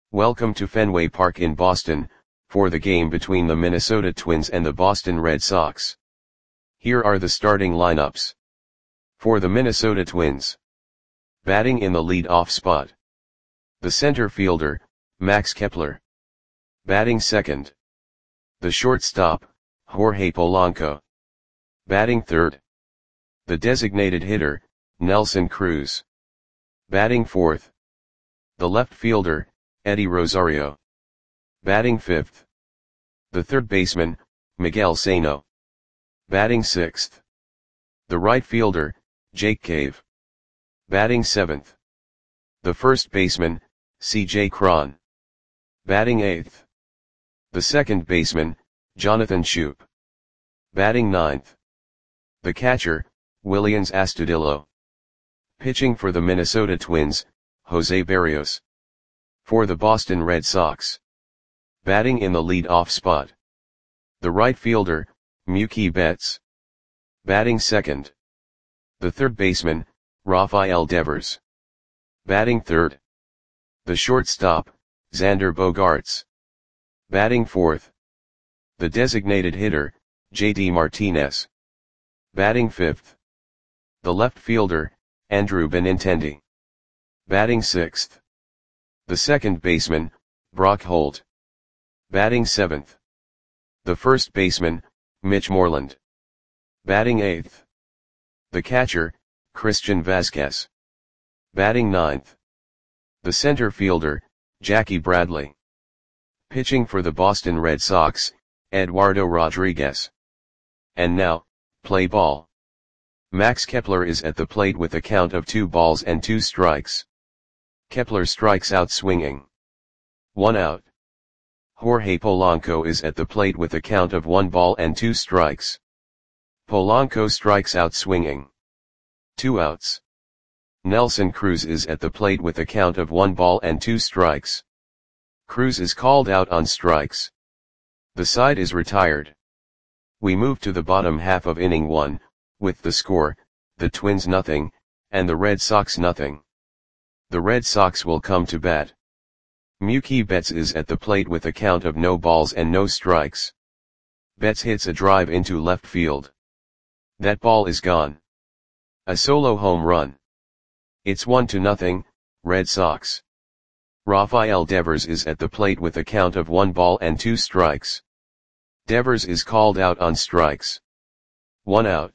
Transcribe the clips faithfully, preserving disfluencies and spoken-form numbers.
Welcome to Fenway Park in Boston, for the game between the Minnesota Twins and the Boston Red Sox. Here are the starting lineups. For the Minnesota Twins. Batting in the lead-off spot. The center fielder, Max Kepler. Batting second. The shortstop, Jorge Polanco. Batting third. The designated hitter, Nelson Cruz. Batting fourth. The left fielder, Eddie Rosario. Batting fifth. The third baseman, Miguel Sano. Batting sixth. The right fielder, Jake Cave. Batting seventh. The first baseman, C J Cron. Batting eighth. The second baseman, Jonathan Schoop. Batting ninth. The catcher, Willians Astudillo. Pitching for the Minnesota Twins, Jose Berrios. For the Boston Red Sox. Batting in the lead-off spot. The right fielder, Mookie Betts. Batting second. The third baseman, Rafael Devers. Batting third. The shortstop, Xander Bogaerts. Batting fourth. The designated hitter, J D Martinez. Batting fifth. The left fielder, Andrew Benintendi. Batting sixth. The second baseman, Brock Holt. Batting seventh. The first baseman, Mitch Moreland. Batting eighth. The catcher, Christian Vazquez. Batting ninth. The center fielder, Jackie Bradley. Pitching for the Boston Red Sox, Eduardo Rodriguez. And now, play ball. Max Kepler is at the plate with a count of two balls and two strikes. Kepler strikes out swinging. One out. Jorge Polanco is at the plate with a count of one ball and two strikes. Polanco strikes out swinging. Two outs. Nelson Cruz is at the plate with a count of one ball and two strikes. Cruz is called out on strikes. The side is retired. We move to the bottom half of inning one, with the score, the Twins nothing, and the Red Sox nothing. The Red Sox will come to bat. Mookie Betts is at the plate with a count of no balls and no strikes. Betts hits a drive into left field. That ball is gone. A solo home run. It's one to nothing, Red Sox. Rafael Devers is at the plate with a count of one ball and two strikes. Devers is called out on strikes. One out.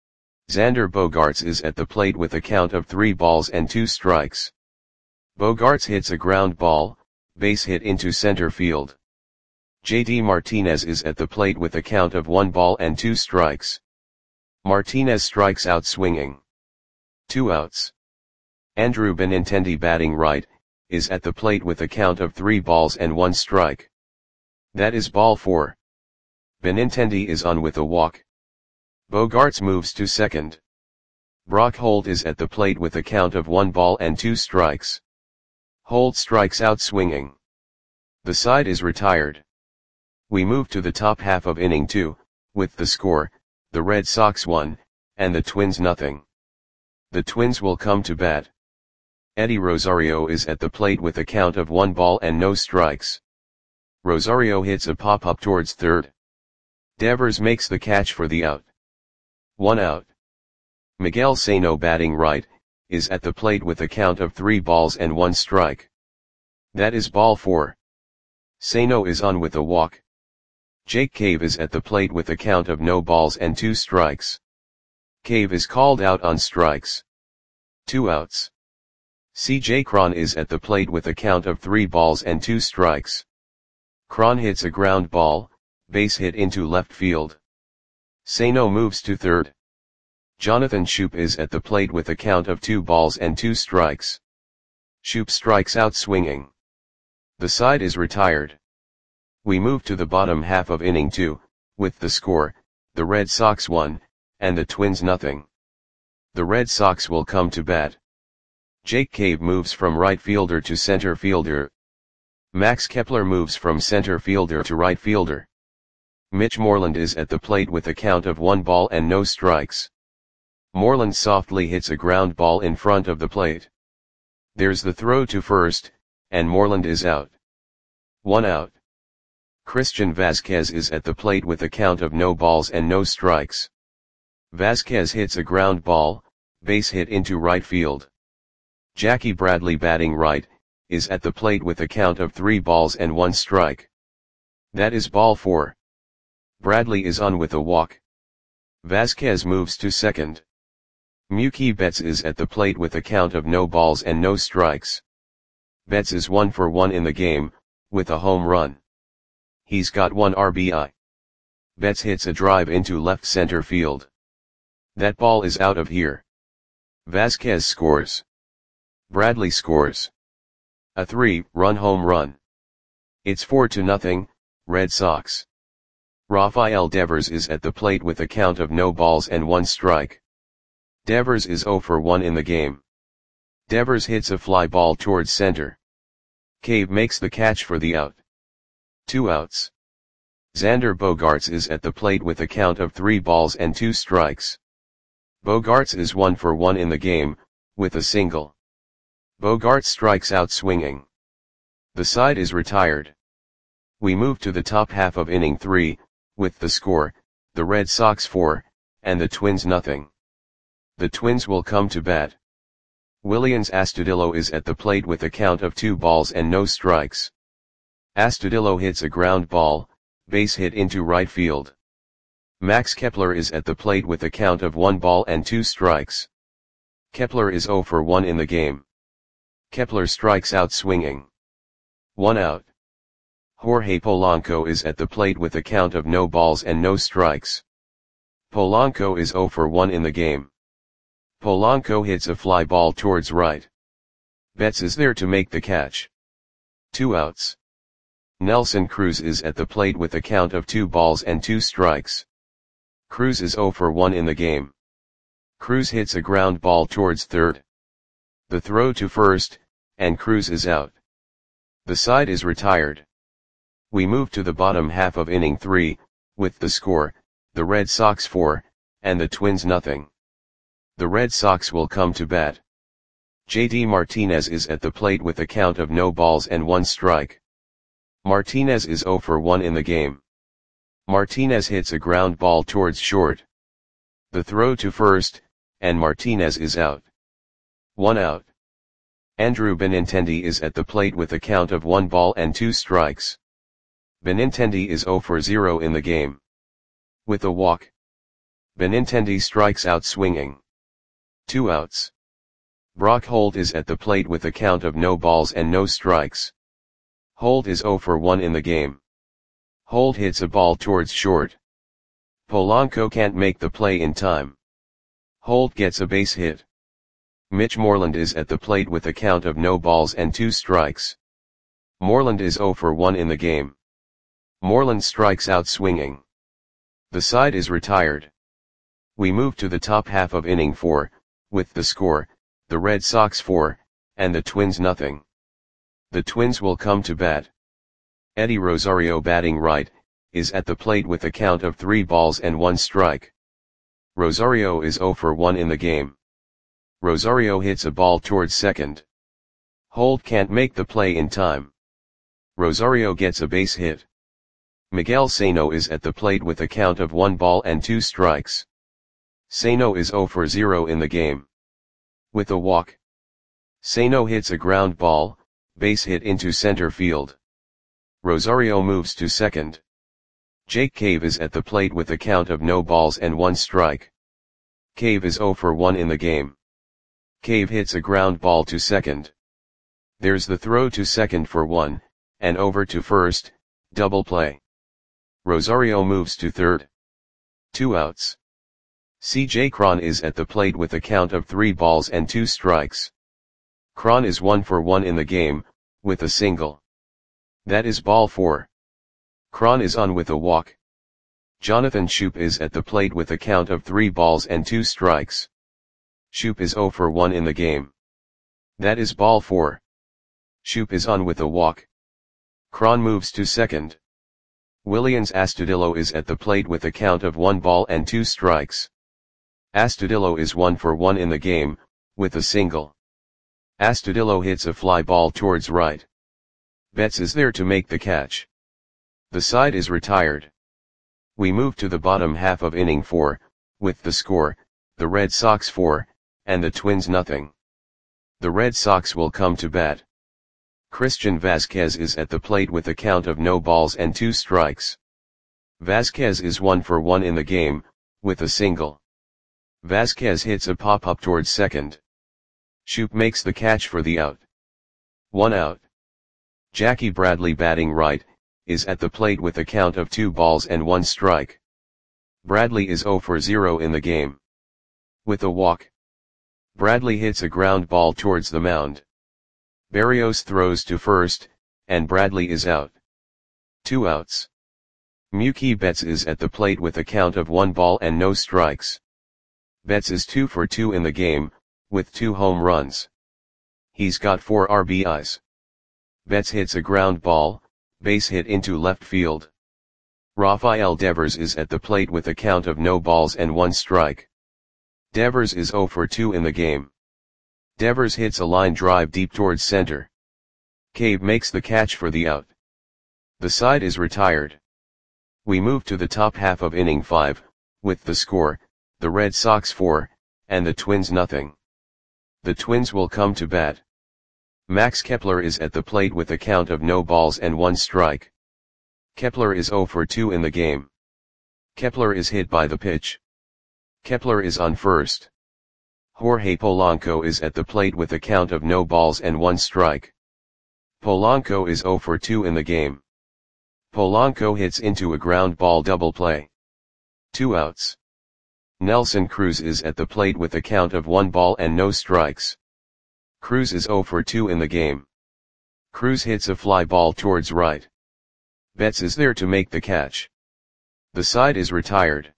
Xander Bogaerts is at the plate with a count of three balls and two strikes. Bogaerts hits a ground ball, base hit into center field. J D Martinez is at the plate with a count of one ball and two strikes. Martinez strikes out swinging. Two outs. Andrew Benintendi batting right, is at the plate with a count of three balls and one strike. That is ball four. Benintendi is on with a walk. Bogaerts moves to second. Brock Holt is at the plate with a count of one ball and two strikes. Holt strikes out swinging. The side is retired. We move to the top half of inning two, with the score, the Red Sox one, and the Twins nothing. The Twins will come to bat. Eddie Rosario is at the plate with a count of one ball and no strikes. Rosario hits a pop-up towards third. Devers makes the catch for the out. One out. Miguel Sano batting right, is at the plate with a count of three balls and one strike. That is ball four. Sano is on with a walk. Jake Cave is at the plate with a count of no balls and two strikes. Cave is called out on strikes. Two outs. C J Cron is at the plate with a count of three balls and two strikes. Cron hits a ground ball, base hit into left field. Sano moves to third. Jonathan Schoop is at the plate with a count of two balls and two strikes. Schoop strikes out swinging. The side is retired. We move to the bottom half of inning two, with the score, the Red Sox one, and the Twins nothing. The Red Sox will come to bat. Jake Cave moves from right fielder to center fielder. Max Kepler moves from center fielder to right fielder. Mitch Moreland is at the plate with a count of one ball and no strikes. Moreland softly hits a ground ball in front of the plate. There's the throw to first, and Moreland is out. One out. Christian Vasquez is at the plate with a count of no balls and no strikes. Vasquez hits a ground ball, base hit into right field. Jackie Bradley, batting right, is at the plate with a count of three balls and one strike. That is ball four. Bradley is on with a walk. Vasquez moves to second. Mookie Betts is at the plate with a count of no balls and no strikes. Betts is one for one in the game, with a home run. He's got one R B I. Betts hits a drive into left center field. That ball is out of here. Vasquez scores. Bradley scores. A three-run home run. It's four to nothing, Red Sox. Rafael Devers is at the plate with a count of no balls and one strike. Devers is zero for one in the game. Devers hits a fly ball towards center. Cave makes the catch for the out. Two outs. Xander Bogaerts is at the plate with a count of three balls and two strikes. Bogaerts is one for one in the game, with a single. Bogaerts strikes out swinging. The side is retired. We move to the top half of inning three, with the score, the Red Sox four, and the Twins nothing. The Twins will come to bat. Willians Astudillo is at the plate with a count of two balls and no strikes. Astudillo hits a ground ball, base hit into right field. Max Kepler is at the plate with a count of one ball and two strikes. Kepler is zero for one in the game. Kepler strikes out swinging. One out. Jorge Polanco is at the plate with a count of no balls and no strikes. Polanco is zero for one in the game. Polanco hits a fly ball towards right. Betts is there to make the catch. Two outs. Nelson Cruz is at the plate with a count of two balls and two strikes. Cruz is zero for one in the game. Cruz hits a ground ball towards third. The throw to first, and Cruz is out. The side is retired. We move to the bottom half of inning three, with the score, the Red Sox four, and the Twins nothing. The Red Sox will come to bat. J D Martinez is at the plate with a count of no balls and one strike. Martinez is zero for one in the game. Martinez hits a ground ball towards short. The throw to first, and Martinez is out. One out. Andrew Benintendi is at the plate with a count of one ball and two strikes. Benintendi is zero for zero in the game. With a walk. Benintendi strikes out swinging. Two outs. Brock Holt is at the plate with a count of no balls and no strikes. Holt is zero for one in the game. Holt hits a ball towards short. Polanco can't make the play in time. Holt gets a base hit. Mitch Moreland is at the plate with a count of no balls and two strikes. Moreland is zero for one in the game. Moreland strikes out swinging. The side is retired. We move to the top half of inning four, with the score, the Red Sox four, and the Twins nothing. The Twins will come to bat. Eddie Rosario, batting right, is at the plate with a count of three balls and one strike. Rosario is zero for one in the game. Rosario hits a ball towards second. Holt can't make the play in time. Rosario gets a base hit. Miguel Sano is at the plate with a count of one ball and two strikes. Sano is zero for zero in the game. With a walk. Sano hits a ground ball, base hit into center field. Rosario moves to second. Jake Cave is at the plate with a count of no balls and one strike. Cave is zero for one in the game. Cave hits a ground ball to second. There's the throw to second for one, and over to first, double play. Rosario moves to third. Two outs. C J Cron is at the plate with a count of three balls and two strikes. Cron is one for one in the game, with a single. That is ball four. Cron is on with a walk. Jonathan Schoop is at the plate with a count of three balls and two strikes. Schoop is zero for one in the game. That is ball four. Schoop is on with a walk. Cron moves to second. Willians Astudillo is at the plate with a count of one ball and two strikes. Astudillo is one for one in the game, with a single. Astudillo hits a fly ball towards right. Betts is there to make the catch. The side is retired. We move to the bottom half of inning four, with the score, the Red Sox four, and the Twins nothing. The Red Sox will come to bat. Christian Vazquez is at the plate with a count of no balls and two strikes. Vazquez is one for one in the game, with a single. Vazquez hits a pop-up towards second. Shoop makes the catch for the out. One out. Jackie Bradley, batting right, is at the plate with a count of two balls and one strike. Bradley is zero for zero in the game. With a walk. Bradley hits a ground ball towards the mound. Berrios throws to first, and Bradley is out. Two outs. Mookie Betts is at the plate with a count of one ball and no strikes. Betts is two for two in the game, with two home runs. He's got four R B Is. Betts hits a ground ball, base hit into left field. Rafael Devers is at the plate with a count of no balls and one strike. Devers is zero for two in the game. Devers hits a line drive deep towards center. Cave makes the catch for the out. The side is retired. We move to the top half of inning five, with the score, the Red Sox four, and the Twins nothing. The Twins will come to bat. Max Kepler is at the plate with a count of no balls and one strike. Kepler is zero for two in the game. Kepler is hit by the pitch. Kepler is on first. Jorge Polanco is at the plate with a count of no balls and one strike. Polanco is zero for two in the game. Polanco hits into a ground ball double play. Two outs. Nelson Cruz is at the plate with a count of one ball and no strikes. Cruz is zero for two in the game. Cruz hits a fly ball towards right. Betts is there to make the catch. The side is retired.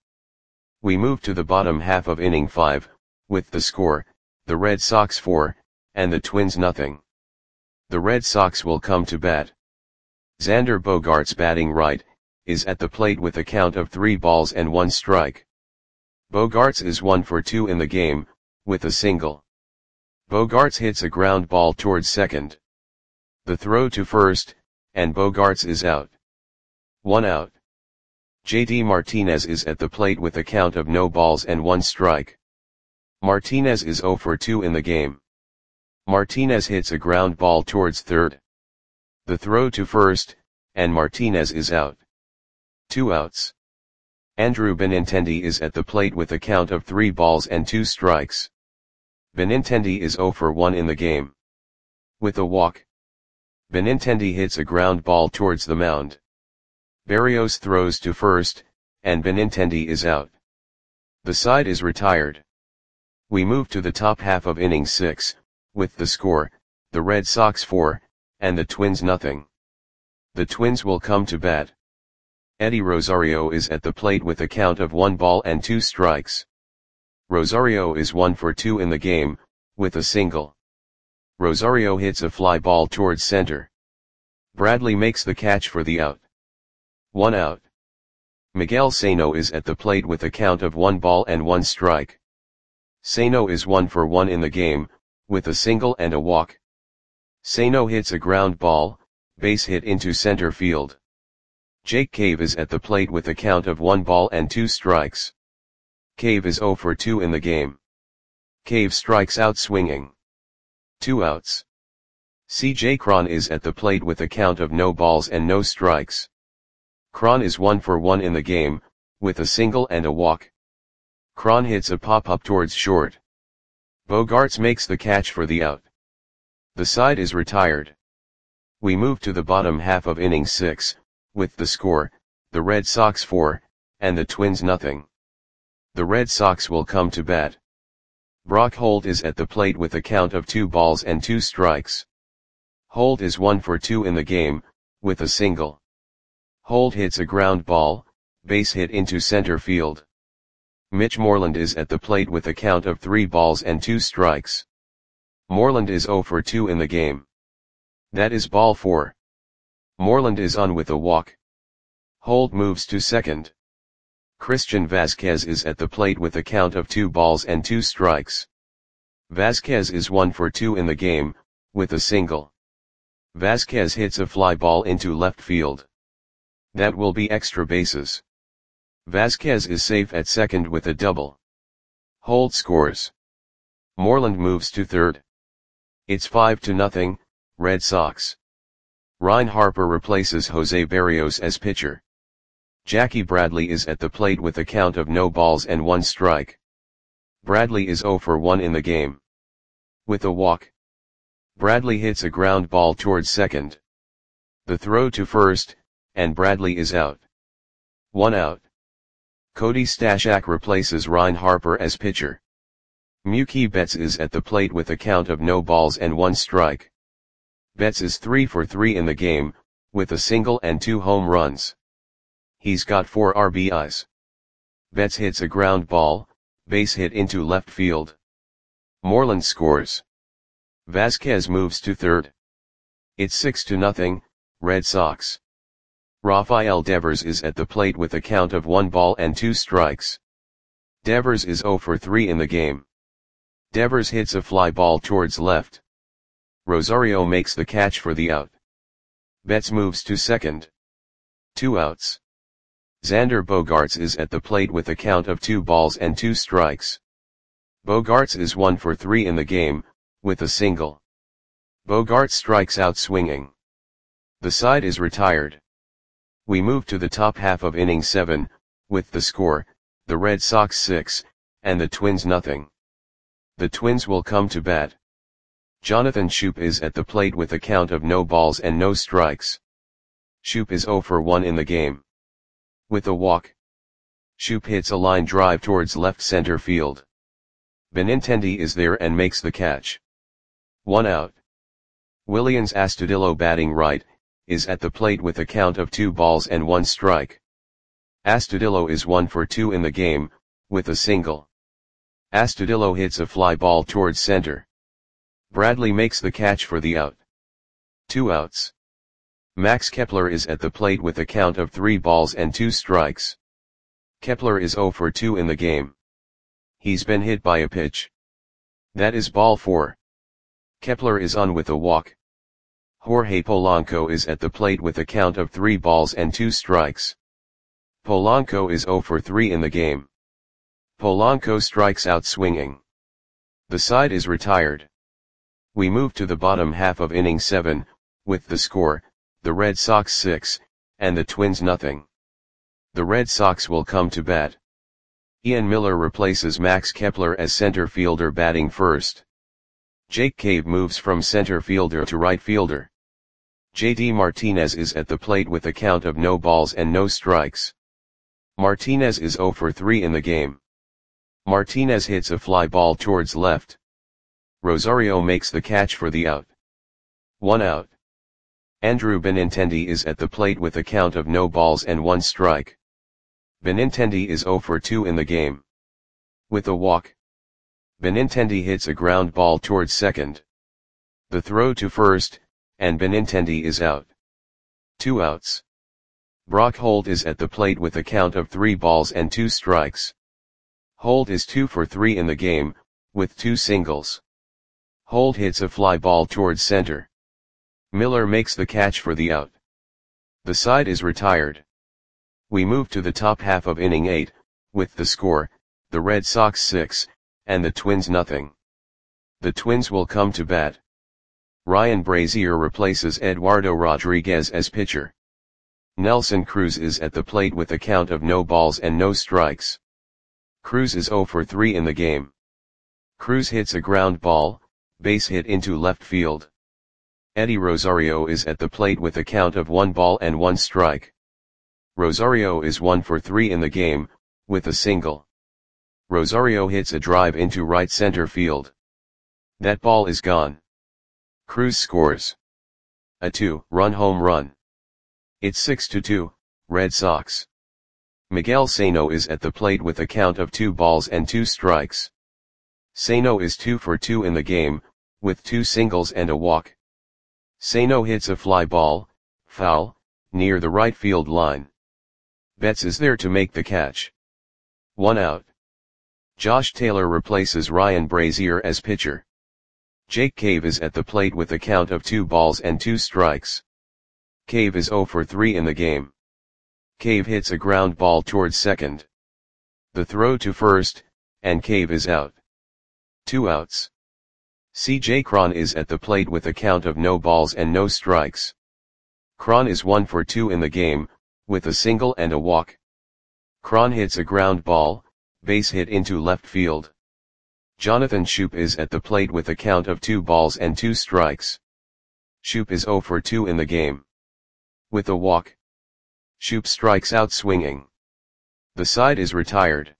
We move to the bottom half of inning five, with the score, the Red Sox four, and the Twins nothing. The Red Sox will come to bat. Xander Bogaerts, batting right, is at the plate with a count of three balls and one strike. Bogaerts is one for two in the game, with a single. Bogaerts hits a ground ball towards second. The throw to first, and Bogaerts is out. One out. J D Martinez is at the plate with a count of no balls and one strike. Martinez is zero for two in the game. Martinez hits a ground ball towards third. The throw to first, and Martinez is out. Two outs. Andrew Benintendi is at the plate with a count of three balls and two strikes. Benintendi is zero for one in the game. With a walk. Benintendi hits a ground ball towards the mound. Berrios throws to first, and Benintendi is out. The side is retired. We move to the top half of inning six, with the score, the Red Sox four, and the Twins nothing. The Twins will come to bat. Eddie Rosario is at the plate with a count of one ball and two strikes. Rosario is one for two in the game, with a single. Rosario hits a fly ball towards center. Bradley makes the catch for the out. One out. Miguel Sano is at the plate with a count of one ball and one strike. Sano is one for one in the game, with a single and a walk. Sano hits a ground ball, base hit into center field. Jake Cave is at the plate with a count of one ball and two strikes. Cave is zero for two in the game. Cave strikes out swinging. Two outs. C J Cron is at the plate with a count of no balls and no strikes. Cron is one for one in the game, with a single and a walk. Cron hits a pop-up towards short. Bogaerts makes the catch for the out. The side is retired. We move to the bottom half of inning six, with the score, the Red Sox four, and the Twins nothing. The Red Sox will come to bat. Brock Holt is at the plate with a count of two balls and two strikes. Holt is one for two in the game, with a single. Holt hits a ground ball, base hit into center field. Mitch Moreland is at the plate with a count of three balls and two strikes. Moreland is zero for two in the game. That is ball four. Moreland is on with a walk. Holt moves to second. Christian Vazquez is at the plate with a count of two balls and two strikes. Vazquez is one for two in the game, with a single. Vasquez hits a fly ball into left field. That will be extra bases. Vasquez is safe at second with a double. Holt scores. Moreland moves to third. It's five to nothing, Red Sox. Ryan Harper replaces Jose Berrios as pitcher. Jackie Bradley is at the plate with a count of no balls and one strike. Bradley is zero for one in the game. With a walk, Bradley hits a ground ball towards second. The throw to first, and Bradley is out. One out. Cody Stashak replaces Ryan Harper as pitcher. Mookie Betts is at the plate with a count of no balls and one strike. Betts is three for three in the game, with a single and two home runs. He's got four R B Is. Betts hits a ground ball, base hit into left field. Moreland scores. Vasquez moves to third. It's six to nothing, Red Sox. Rafael Devers is at the plate with a count of one ball and two strikes. Devers is zero for three in the game. Devers hits a fly ball towards left. Rosario makes the catch for the out. Betts moves to second. Two outs. Xander Bogaerts is at the plate with a count of two balls and two strikes. Bogaerts is one for three in the game, with a single. Bogaerts strikes out swinging. The side is retired. We move to the top half of inning seven, with the score, the Red Sox six, and the Twins nothing. The Twins will come to bat. Jonathan Schoop is at the plate with a count of no balls and no strikes. Schoop is zero for one in the game. With a walk, Schoop hits a line drive towards left center field. Benintendi is there and makes the catch. One out. Willians Astudillo, batting right, is at the plate with a count of two balls and one strike. Astudillo is one for two in the game, with a single. Astudillo hits a fly ball towards center. Bradley makes the catch for the out. Two outs. Max Kepler is at the plate with a count of three balls and two strikes. Kepler is zero for two in the game. He's been hit by a pitch. That is ball four. Kepler is on with a walk. Jorge Polanco is at the plate with a count of three balls and two strikes. Polanco is zero for three in the game. Polanco strikes out swinging. The side is retired. We move to the bottom half of inning seven, with the score, the Red Sox six, and the Twins nothing. The Red Sox will come to bat. Ian Miller replaces Max Kepler as center fielder, batting first. Jake Cave moves from center fielder to right fielder. J D Martinez is at the plate with a count of no balls and no strikes. Martinez is zero for three in the game. Martinez hits a fly ball towards left. Rosario makes the catch for the out. One out. Andrew Benintendi is at the plate with a count of no balls and one strike. Benintendi is zero for two in the game. With a walk, Benintendi hits a ground ball towards second. The throw to first, and Benintendi is out. Two outs. Brock Holt is at the plate with a count of three balls and two strikes. Holt is two for three in the game, with two singles. Holt hits a fly ball towards center. Miller makes the catch for the out. The side is retired. We move to the top half of inning eight, with the score, the Red Sox six, and the Twins nothing. The Twins will come to bat. Ryan Brazier replaces Eduardo Rodriguez as pitcher. Nelson Cruz is at the plate with a count of no balls and no strikes. Cruz is zero for three in the game. Cruz hits a ground ball, base hit into left field. Eddie Rosario is at the plate with a count of one ball and one strike. Rosario is one for three in the game, with a single. Rosario hits a drive into right center field. That ball is gone. Cruz scores a two-run home run. It's six to two, Red Sox. Miguel Sano is at the plate with a count of two balls and two strikes. Sano is two for two in the game, with two singles and a walk. Sano hits a fly ball, foul, near the right field line. Betts is there to make the catch. One out. Josh Taylor replaces Ryan Brazier as pitcher. Jake Cave is at the plate with a count of two balls and two strikes. Cave is zero for three in the game. Cave hits a ground ball towards second. The throw to first, and Cave is out. Two outs. C J Cron is at the plate with a count of no balls and no strikes. Cron is one for two in the game, with a single and a walk. Cron hits a ground ball, base hit into left field. Jonathan Schoop is at the plate with a count of two balls and two strikes. Schoop is zero for two in the game. With a walk. Schoop strikes out swinging. The side is retired.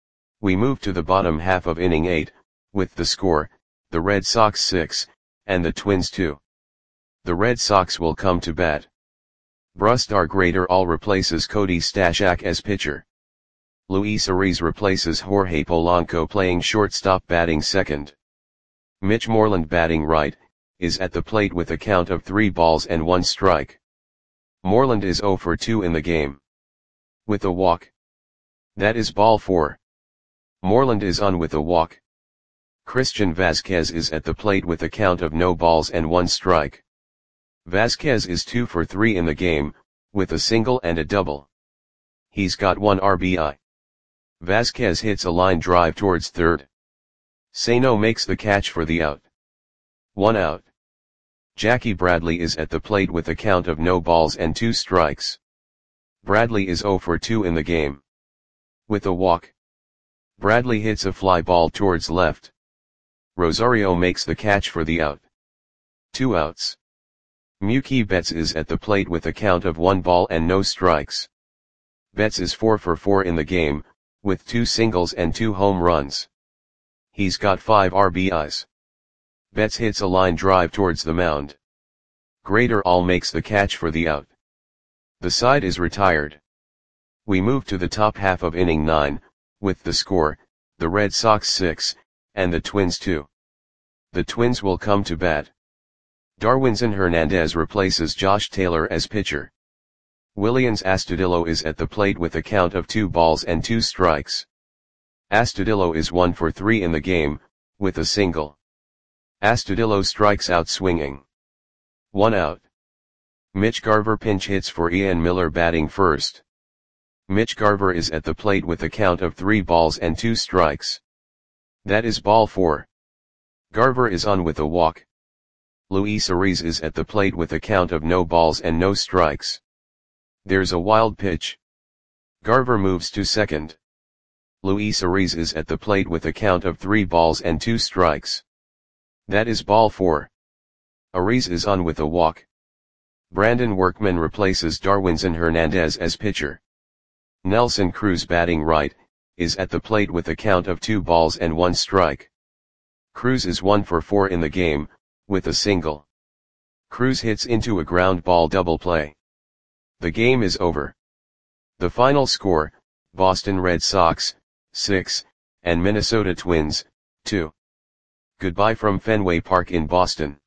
We move to the bottom half of inning eight, with the score, the Red Sox six, and the Twins two. The Red Sox will come to bat. Brusdar Graterol replaces Cody Stashak as pitcher. Luis Ariz replaces Jorge Polanco playing shortstop batting second. Mitch Moreland batting right, is at the plate with a count of three balls and one strike. Moreland is zero for two in the game. With a walk. That is ball four. Moreland is on with a walk. Christian Vasquez is at the plate with a count of no balls and one strike. Vasquez is two for three in the game, with a single and a double. He's got one R B I. Vasquez hits a line drive towards third. Sano makes the catch for the out. One out. Jackie Bradley is at the plate with a count of no balls and two strikes. Bradley is zero for two in the game. With a walk. Bradley hits a fly ball towards left. Rosario makes the catch for the out. Two outs. Mookie Betts is at the plate with a count of one ball and no strikes. Betts is four for four in the game, with two singles and two home runs. He's got five R B Is. Betts hits a line drive towards the mound. Graterol makes the catch for the out. The side is retired. We move to the top half of inning nine, with the score, the Red Sox six, and the Twins two. The Twins will come to bat. Darwinzon Hernandez replaces Josh Taylor as pitcher. Willians Astudillo is at the plate with a count of two balls and two strikes. Astudillo is one for three in the game, with a single. Astudillo strikes out swinging. One out. Mitch Garver pinch hits for Ian Miller batting first. Mitch Garver is at the plate with a count of three balls and two strikes. That is ball four. Garver is on with a walk. Luis Ariz is at the plate with a count of no balls and no strikes. There's a wild pitch. Garver moves to second. Luis Ariz is at the plate with a count of three balls and two strikes. That is ball four. Ariz is on with a walk. Brandon Workman replaces Darwinzon Hernandez as pitcher. Nelson Cruz batting right, is at the plate with a count of two balls and one strike. Cruz is one for four in the game, with a single. Cruz hits into a ground ball double play. The game is over. The final score, Boston Red Sox, six, and Minnesota Twins, two. Goodbye from Fenway Park in Boston.